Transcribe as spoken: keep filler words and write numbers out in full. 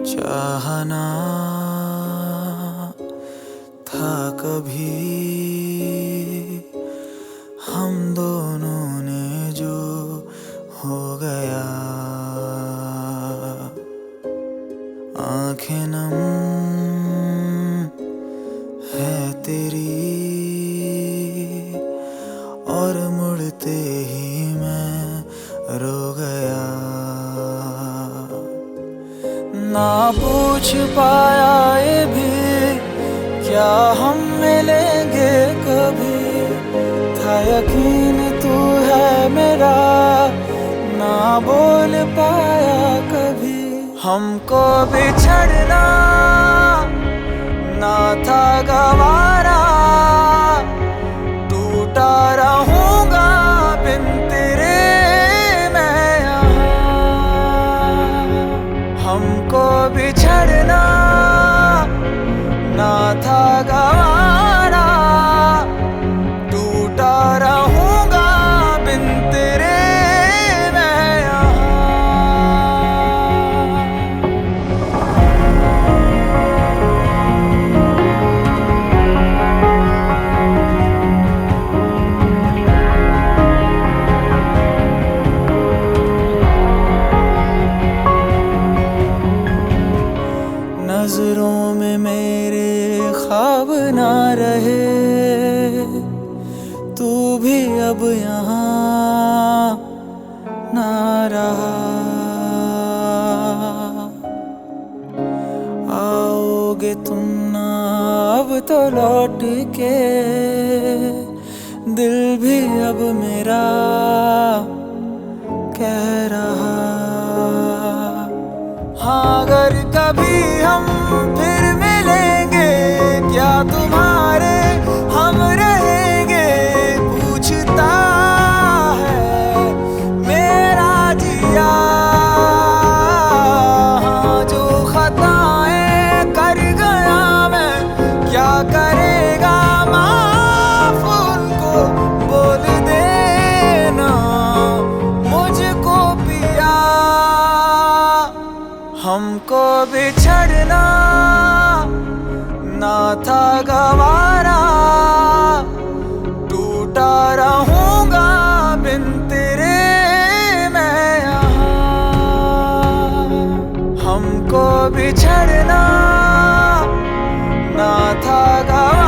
चाहना था कभी हम दोनों ने जो हो गया। आंखें नम है तेरी और मुड़ते ही मैं रो गया। ना पूछ पाया ये भी क्या हम मिलेंगे कभी, था यकीन तू है मेरा, ना बोल पाया कभी। हमको बिछड़ना ना था गवारा, टूटा रहूंगा बिन तेरे मैं यहाँ। हमको बिछड़ना ना था गवारा, टूटा रहूंगा बिन तेरे मैं यहाँ। नजरों में मेरे ख्वाब ना रहे, तू भी अब यहाँ ना रहा। आओगे तुम ना अब तो लौट के, दिल भी अब मेरा कह रहा। हाँ अगर कभी हम फिर मिलेंगे, क्या तुम्हारे हम रहेंगे, पूछता है मेरा जिया। हाँ जो खताएं कर गया मैं, क्या करेगा माफ उनको बोल देना मुझको पिया। हमको बिछड़ना ना था गवारा, टूटा रहूंगा बिन तेरे मैं यहाँ। हमको बिछड़ना ना था गवारा।